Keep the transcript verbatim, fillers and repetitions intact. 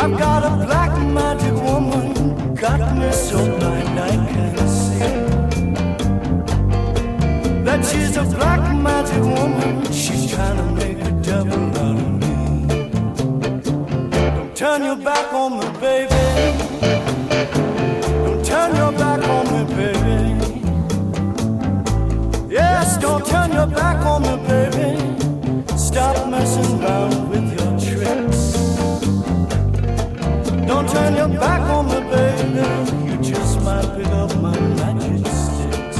I've got a black magic woman, got me so blind I can't see that she's a black magic woman. She's trying to make a devil out of me. Don't turn your back on me, baby. Don't turn your back on me, baby. Yes, don't turn your back on me, baby. Stop messing around with your tricks. Don't turn your back on me, baby. You just might pick up my magic sticks.